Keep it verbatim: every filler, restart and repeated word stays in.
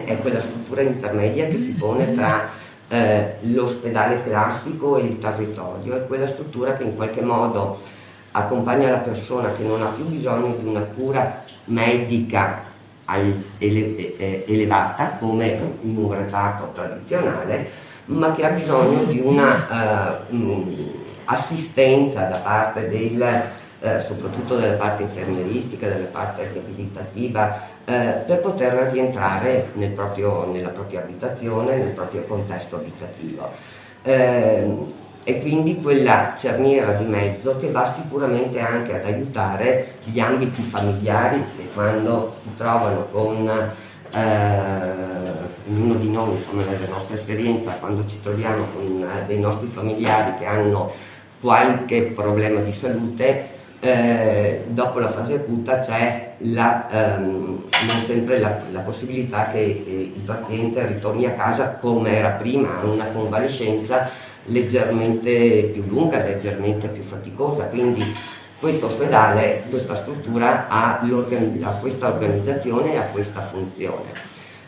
organizzazione è quella struttura intermedia che si pone tra eh, l'ospedale classico e il territorio, è quella struttura che in qualche modo accompagna la persona che non ha più bisogno di una cura medica ele elevata come in un reparto tradizionale, ma che ha bisogno di una uh, mh, assistenza da parte del, eh, soprattutto della parte infermieristica, della parte riabilitativa, eh, per poter rientrare nel proprio, nella propria abitazione, nel proprio contesto abitativo. Eh, e quindi quella cerniera di mezzo che va sicuramente anche ad aiutare gli ambiti familiari che quando si trovano con eh, ognuno di noi, insomma nella nostra esperienza, quando ci troviamo con eh, dei nostri familiari che hanno qualche problema di salute, eh, dopo la fase acuta c'è la, ehm, non sempre la, la possibilità che eh, il paziente ritorni a casa come era prima, a una convalescenza leggermente più lunga, leggermente più faticosa, quindi questo ospedale, questa struttura ha, ha questa organizzazione e ha questa funzione.